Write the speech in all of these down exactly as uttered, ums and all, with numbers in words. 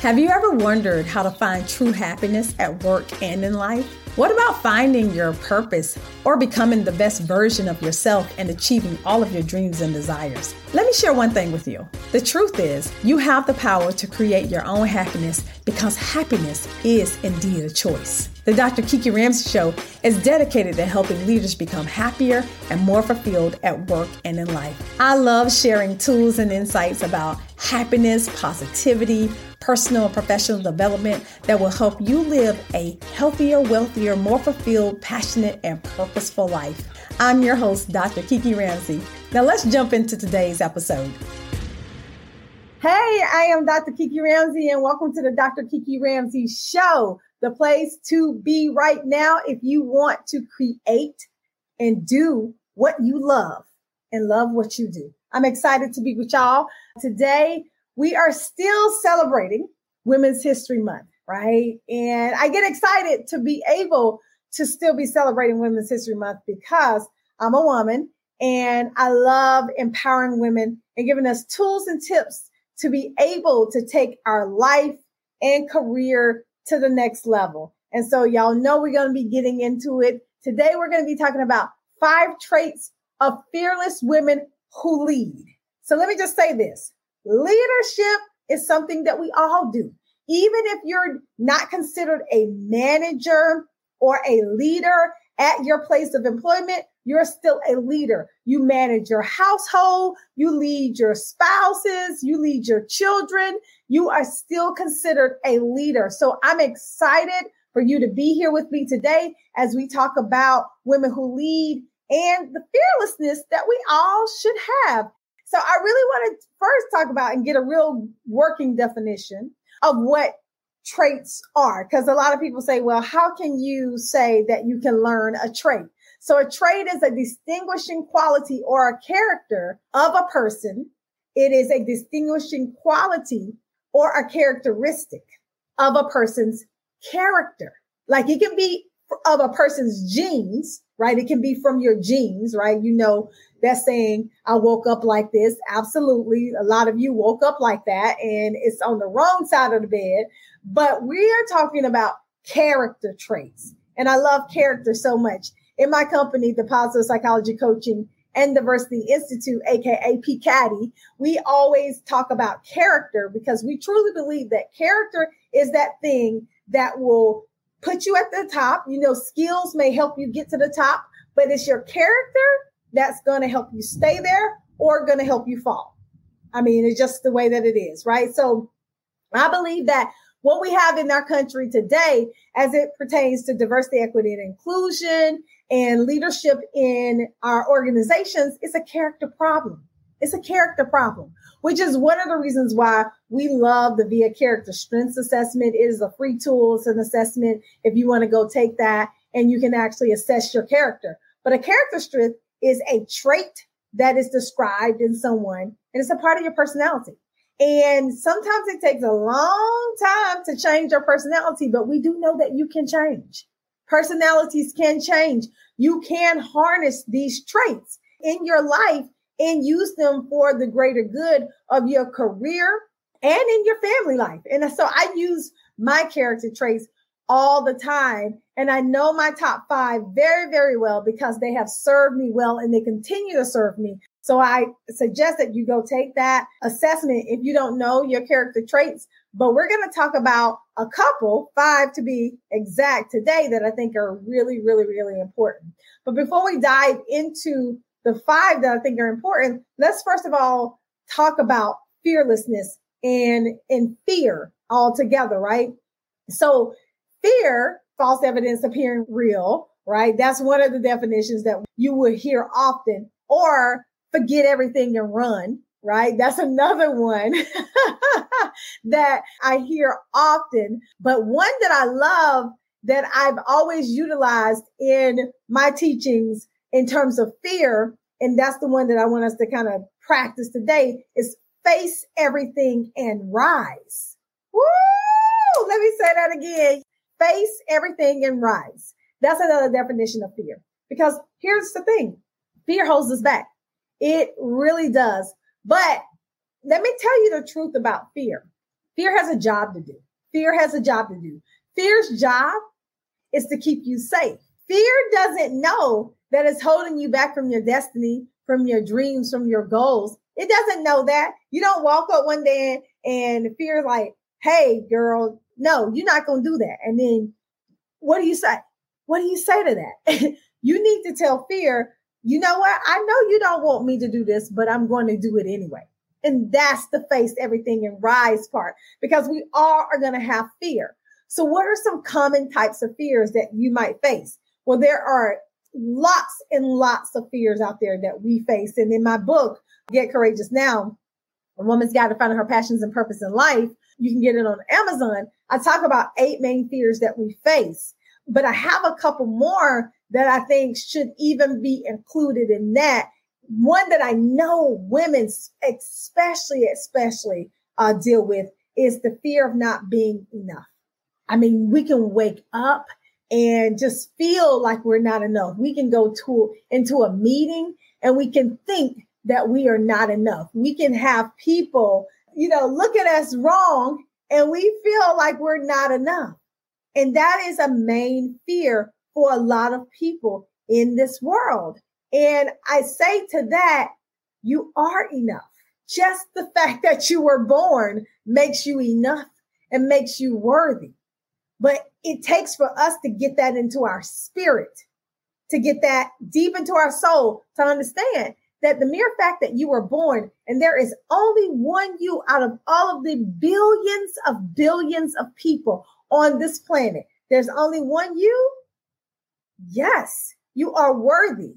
Have you ever wondered how to find true happiness at work and in life? What about finding your purpose or becoming the best version of yourself and achieving all of your dreams and desires? Let me share one thing with you. The truth is, you have the power to create your own happiness because happiness is indeed a choice. The Doctor Kiki Ramsey Show is dedicated to helping leaders become happier and more fulfilled at work and in life. I love sharing tools and insights about happiness, positivity, personal and professional development that will help you live a healthier, wealthier, more fulfilled, passionate, and purposeful life. I'm your host, Doctor Kiki Ramsey. Now let's jump into today's episode. Hey, I am Doctor Kiki Ramsey, and welcome to the Doctor Kiki Ramsey Show, the place to be right now if you want to create and do what you love and love what you do. I'm excited to be with y'all today. We are still celebrating Women's History Month, right? And I get excited to be able to still be celebrating Women's History Month because I'm a woman and I love empowering women and giving us tools and tips to be able to take our life and career to the next level. And so y'all know we're going to be getting into it. Today, we're going to be talking about five traits of fearless women who lead. So let me just say this. Leadership is something that we all do. Even if you're not considered a manager or a leader at your place of employment, you're still a leader. You manage your household, you lead your spouses, you lead your children. You are still considered a leader. So I'm excited for you to be here with me today as we talk about women who lead and the fearlessness that we all should have. So I really want to first talk about and get a real working definition of what traits are, because a lot of people say, well, how can you say that you can learn a trait? So a trait is a distinguishing quality or a character of a person. It is a distinguishing quality or a characteristic of a person's character. Like it can be of a person's genes, right? It can be from your genes, right? You know, that saying, I woke up like this. Absolutely. A lot of you woke up like that and it's on the wrong side of the bed. But we are talking about character traits. And I love character so much. In my company, the Positive Psychology Coaching and Diversity Institute, aka P C A D I, we always talk about character because we truly believe that character is that thing that will put you at the top. You know, skills may help you get to the top, but it's your character that's going to help you stay there or going to help you fall. I mean, it's just the way that it is, right? So I believe that what we have in our country today, as it pertains to diversity, equity, and inclusion and leadership in our organizations, is a character problem. It's a character problem, which is one of the reasons why we love the V I A Character Strengths Assessment. It is a free tool. It's an assessment if you want to go take that and you can actually assess your character. But a character strength is a trait that is described in someone and it's a part of your personality. And sometimes it takes a long time to change your personality, but we do know that you can change. Personalities can change. You can harness these traits in your life and use them for the greater good of your career and in your family life. And so I use my character traits all the time. And I know my top five very, very well because they have served me well and they continue to serve me. So I suggest that you go take that assessment if you don't know your character traits. But we're going to talk about a couple, five to be exact today, that I think are really, really, really important. But before we dive into the five that I think are important, let's first of all talk about fearlessness and, and fear all together, right? So fear, false evidence appearing real, right? That's one of the definitions that you will hear often. Or forget everything and run, right? That's another one that I hear often. But one that I love that I've always utilized in my teachings in terms of fear, and that's the one that I want us to kind of practice today, is face everything and rise. Woo! Let me say that again. Face everything and rise. That's another definition of fear. Because here's the thing. Fear holds us back. It really does. But let me tell you the truth about fear. Fear has a job to do. Fear has a job to do. Fear's job is to keep you safe. Fear doesn't know that it's holding you back from your destiny, from your dreams, from your goals. It doesn't know that. You don't walk up one day and, and fear like, hey, girl, no, you're not going to do that. And then what do you say? What do you say to that? You need to tell fear, you know what? I know you don't want me to do this, but I'm going to do it anyway. And that's the face everything and rise part, because we all are going to have fear. So what are some common types of fears that you might face? Well, there are lots and lots of fears out there that we face. And in my book, Get Courageous Now, A Woman's Guide to Finding Her Passions and Purpose in Life, you can get it on Amazon. I talk about eight main fears that we face, but I have a couple more that I think should even be included in that. One that I know women especially, especially uh, deal with is the fear of not being enough. I mean, we can wake up and just feel like we're not enough. We can go to into a meeting and we can think that we are not enough. We can have people, you know, look at us wrong and we feel like we're not enough. And that is a main fear for a lot of people in this world. And I say to that, you are enough. Just the fact that you were born makes you enough and makes you worthy. But it takes for us to get that into our spirit, to get that deep into our soul, to understand that the mere fact that you were born and there is only one you out of all of the billions of billions of people on this planet, there's only one you. Yes, you are worthy.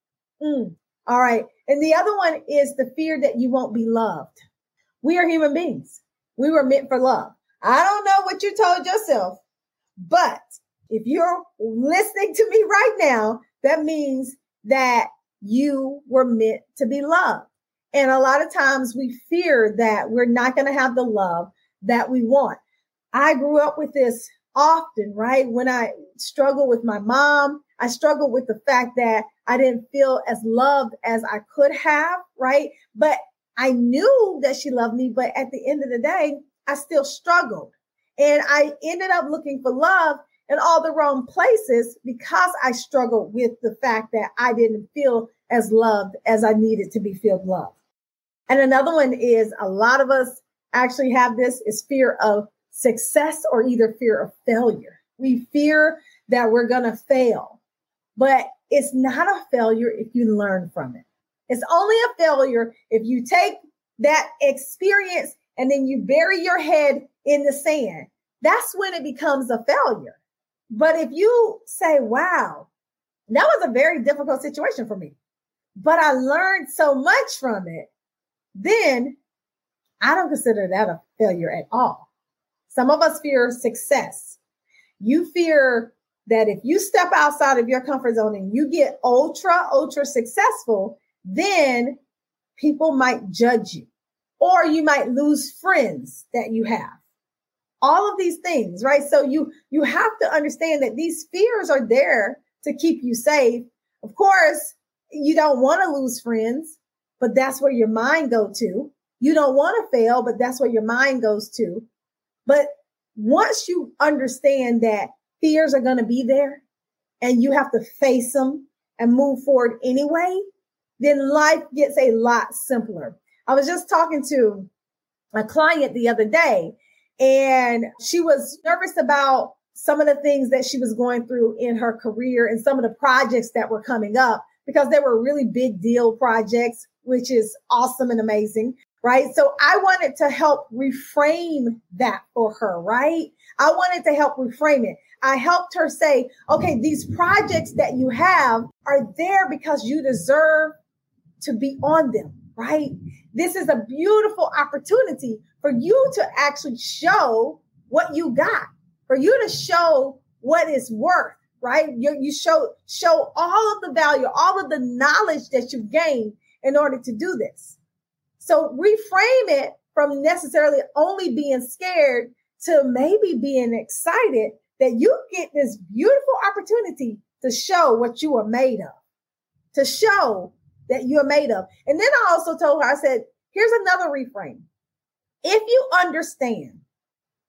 Mm. All right. And the other one is the fear that you won't be loved. We are human beings. We were meant for love. I don't know what you told yourself, but if you're listening to me right now, that means that you were meant to be loved. And a lot of times we fear that we're not going to have the love that we want. I grew up with this often, right? When I struggled with my mom, I struggled with the fact that I didn't feel as loved as I could have, right? But I knew that she loved me, but at the end of the day, I still struggled. And I ended up looking for love in all the wrong places because I struggled with the fact that I didn't feel as loved as I needed to be felt loved. And another one is a lot of us actually have this is fear of success or either fear of failure. We fear that we're going to fail, but it's not a failure if you learn from it. It's only a failure if you take that experience and then you bury your head in the sand. That's when it becomes a failure. But if you say, wow, that was a very difficult situation for me, but I learned so much from it, then I don't consider that a failure at all. Some of us fear success. You fear that if you step outside of your comfort zone and you get ultra, ultra successful, then people might judge you or you might lose friends that you have. All of these things, right? So you, you have to understand that these fears are there to keep you safe. Of course, you don't want to lose friends, but that's where your mind goes to. You don't want to fail, but that's where your mind goes to. But once you understand that fears are going to be there and you have to face them and move forward anyway, then life gets a lot simpler. I was just talking to a client the other day, and she was nervous about some of the things that she was going through in her career and some of the projects that were coming up because they were really big deal projects, which is awesome and amazing. Right. So I wanted to help reframe that for her. Right. I wanted to help reframe it. I helped her say, OK, these projects that you have are there because you deserve to be on them. Right. This is a beautiful opportunity for you to actually show what you got, for you to show what it's worth. Right. You, you show show all of the value, all of the knowledge that you've gained in order to do this. So reframe it from necessarily only being scared to maybe being excited that you get this beautiful opportunity to show what you are made of, to show that you're made of. And then I also told her, I said, here's another reframe. If you understand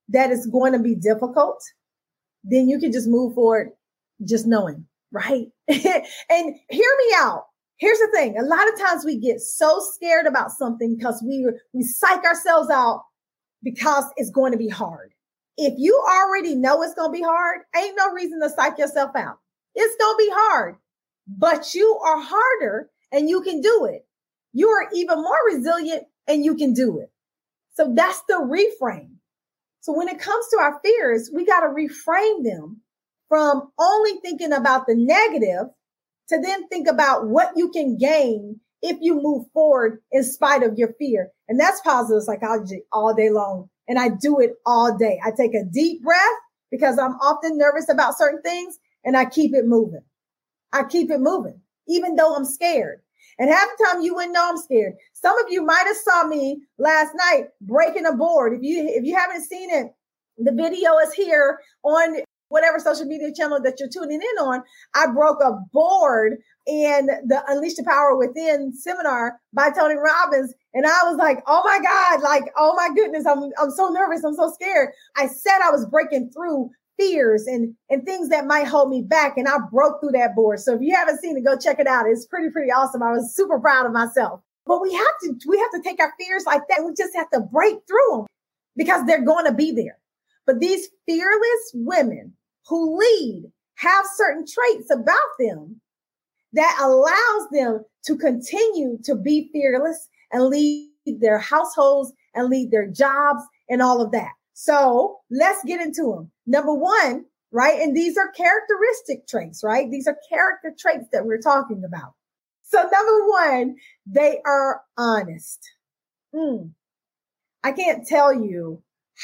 that it's going to be difficult, then you can just move forward just knowing, right? And hear me out. Here's the thing. A lot of times we get so scared about something because we, we psych ourselves out because it's going to be hard. If you already know it's going to be hard, ain't no reason to psych yourself out. It's going to be hard, but you are harder and you can do it. You are even more resilient and you can do it. So that's the reframe. So when it comes to our fears, we got to reframe them from only thinking about the negative to then think about what you can gain if you move forward in spite of your fear. And that's positive psychology all day long. And I do it all day. I take a deep breath because I'm often nervous about certain things and I keep it moving. I keep it moving, even though I'm scared. And half the time you wouldn't know I'm scared. Some of you might have saw me last night breaking a board. If you, if you haven't seen it, the video is here on whatever social media channel that you're tuning in on. I broke a board in the Unleash the Power Within seminar by Tony Robbins. And I was like, oh my God, like, oh my goodness, I'm, I'm so nervous. I'm so scared. I said I was breaking through fears and, and things that might hold me back. And I broke through that board. So if you haven't seen it, go check it out. It's pretty, pretty awesome. I was super proud of myself. But we have to, we have to take our fears like that. We just have to break through them because they're going to be there. But these fearless women who lead have certain traits about them that allows them to continue to be fearless and lead their households and lead their jobs and all of that. So let's get into them. Number one, right? And these are characteristic traits, right? These are character traits that we're talking about. So number one, they are honest. Mm. I can't tell you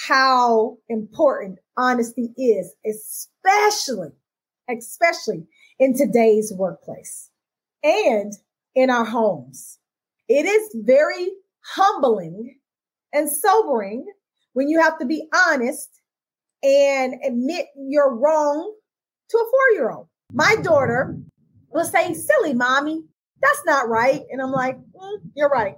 how important honesty is, especially, especially in today's workplace and in our homes. It is very humbling and sobering when you have to be honest and admit you're wrong to a four-year-old. My daughter will say, silly mommy, that's not right. And I'm like, mm, you're right.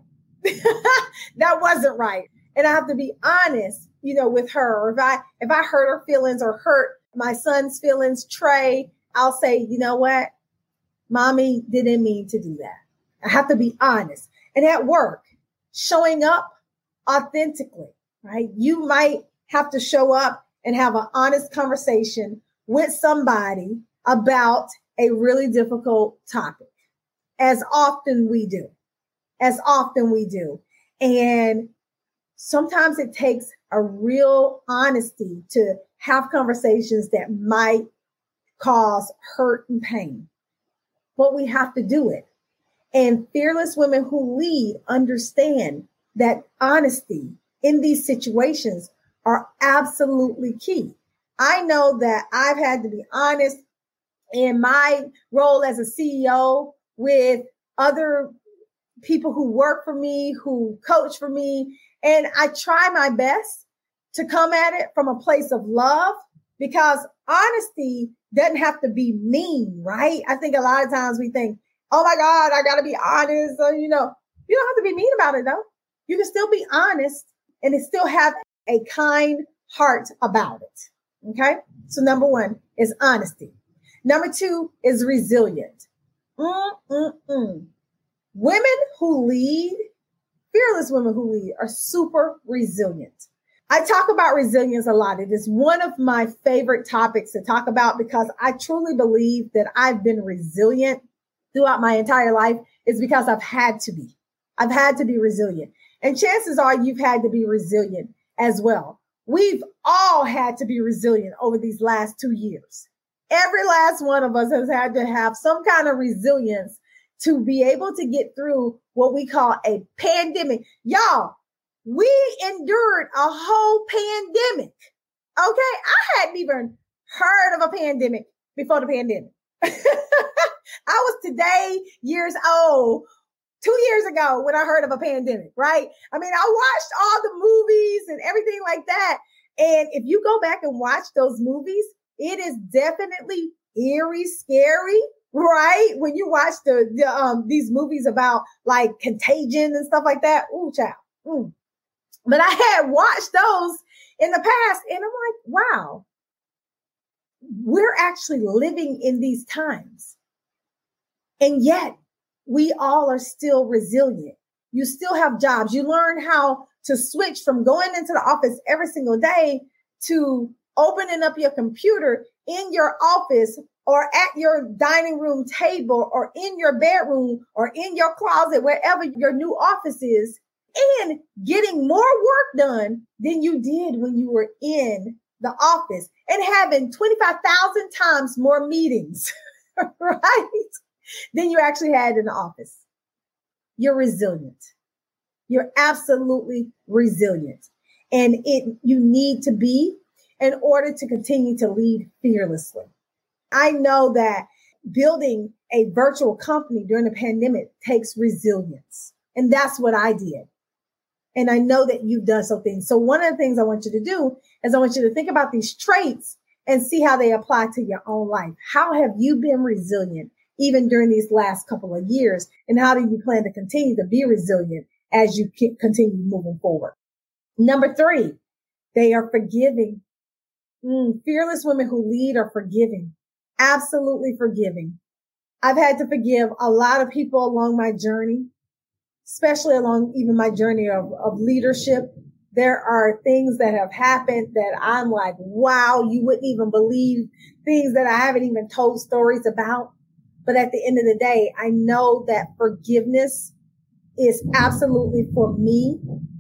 That wasn't right. And I have to be honest, you know, with her. Or if I, if I hurt her feelings or hurt my son's feelings, Trey, I'll say, you know what? Mommy didn't mean to do that. I have to be honest. And at work, showing up authentically, right? You might have to show up and have an honest conversation with somebody about a really difficult topic, as often we do, as often we do. And sometimes it takes a real honesty to have conversations that might cause hurt and pain, but we have to do it. And fearless women who lead understand that honesty in these situations are absolutely key. I know that I've had to be honest in my role as a C E O with other people who work for me, who coach for me. And I try my best to come at it from a place of love, because honesty doesn't have to be mean, right? I think a lot of times we think, oh my God, I got to be honest. So, you know, you don't have to be mean about it though. You can still be honest and it still have a kind heart about it. Okay. So number one is honesty. Number two is resilient. Mm-mm-mm. Women who lead, fearless women who lead, are super resilient. I talk about resilience a lot. It is one of my favorite topics to talk about because I truly believe that I've been resilient throughout my entire life. Is because I've had to be. I've had to be resilient. And chances are you've had to be resilient as well. We've all had to be resilient over these last two years. Every last one of us has had to have some kind of resilience to be able to get through what we call a pandemic. Y'all, we endured a whole pandemic. Okay. I hadn't even heard of a pandemic before the pandemic. I was today years old, two years ago when I heard of a pandemic, right? I mean, I watched all the movies and everything like that. And if you go back and watch those movies, it is definitely eerie, scary, right? When you watch the, the um these movies about like Contagion and stuff like that. Ooh, child. Mm. But I had watched those in the past. And I'm like, wow, we're actually living in these times. And yet we all are still resilient. You still have jobs. You learn how to switch from going into the office every single day to opening up your computer in your office or at your dining room table or in your bedroom or in your closet, wherever your new office is, and getting more work done than you did when you were in the office and having twenty-five thousand times more meetings, right? Than you actually had in the office. You're resilient. You're absolutely resilient. And it you need to be in order to continue to lead fearlessly. I know that building a virtual company during the pandemic takes resilience. And that's what I did. And I know that you've done some things. So one of the things I want you to do is I want you to think about these traits and see how they apply to your own life. How have you been resilient even during these last couple of years? And how do you plan to continue to be resilient as you continue moving forward? Number three, they are forgiving. Mm, fearless women who lead are forgiving. Absolutely forgiving. I've had to forgive a lot of people along my journey, especially along even my journey of, of leadership. There are things that have happened that I'm like, wow, you wouldn't even believe, things that I haven't even told stories about. But at the end of the day, I know that forgiveness is absolutely for me.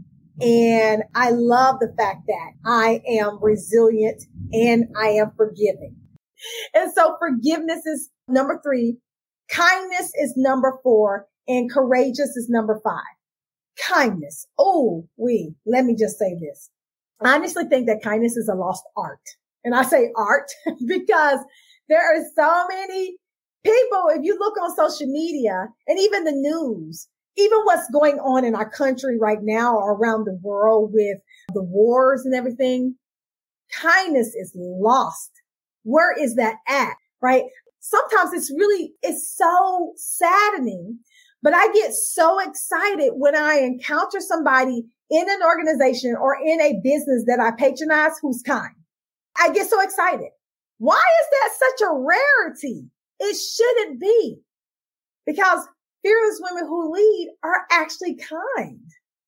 And I love the fact that I am resilient and I am forgiving. And so forgiveness is number three. Kindness is number four. And courageous is number five. Kindness. Oh, we, let me just say this. I honestly think that kindness is a lost art. And I say art because there are so many people, if you look on social media and even the news, even what's going on in our country right now or around the world with the wars and everything, kindness is lost. Where is that at, right? Sometimes it's really, it's so saddening, but I get so excited when I encounter somebody in an organization or in a business that I patronize who's kind. I get so excited. Why is that such a rarity? It shouldn't be, because fearless women who lead are actually kind.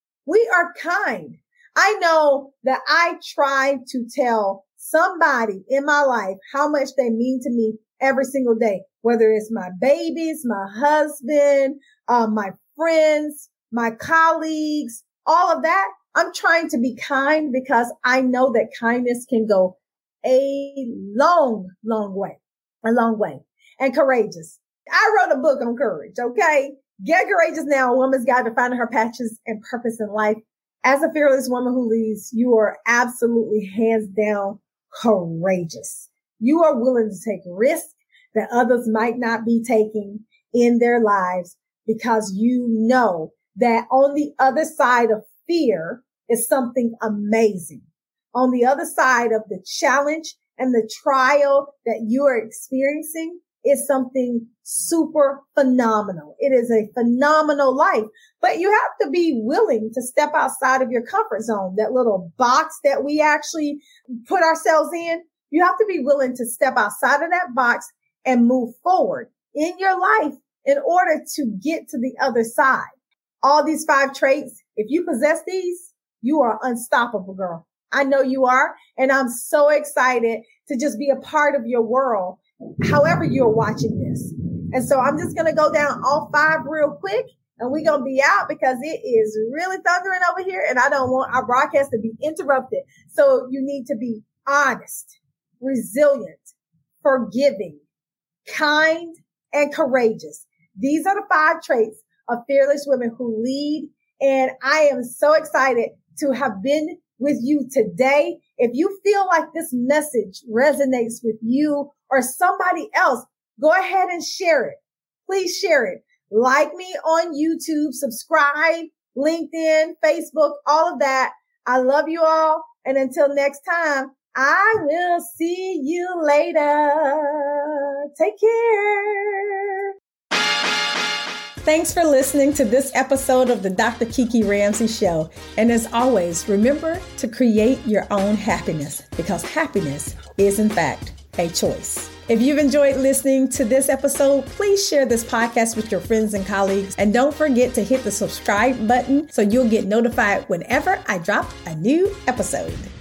We are kind. I know that I try to tell somebody in my life how much they mean to me every single day, whether it's my babies, my husband, uh, my friends, my colleagues, all of that. I'm trying to be kind because I know that kindness can go a long, long way, a long way. And courageous. I wrote a book on courage, okay? Get Courageous Now, A Woman's Guide to Finding Her Passions and Purpose in Life. As a fearless woman who leads, you are absolutely hands down courageous. You are willing to take risks that others might not be taking in their lives because you know that on the other side of fear is something amazing. On the other side of the challenge and the trial that you are experiencing is something super phenomenal. It is a phenomenal life, but you have to be willing to step outside of your comfort zone, that little box that we actually put ourselves in. You have to be willing to step outside of that box and move forward in your life in order to get to the other side. All these five traits, if you possess these, you are unstoppable, girl. I know you are. And I'm so excited to just be a part of your world, however you're watching this. And so I'm just going to go down all five real quick and we're going to be out because it is really thundering over here and I don't want our broadcast to be interrupted. So you need to be honest, resilient, forgiving, kind, and courageous. These are the five traits of fearless women who lead. And I am so excited to have been with you today. If you feel like this message resonates with you or somebody else, go ahead and share it. Please share it. Like me on YouTube, subscribe, LinkedIn, Facebook, all of that. I love you all. And until next time, I will see you later. Take care. Thanks for listening to this episode of the Doctor Kiki Ramsey Show. And as always, remember to create your own happiness, because happiness is, in fact, a choice. If you've enjoyed listening to this episode, please share this podcast with your friends and colleagues. And don't forget to hit the subscribe button so you'll get notified whenever I drop a new episode.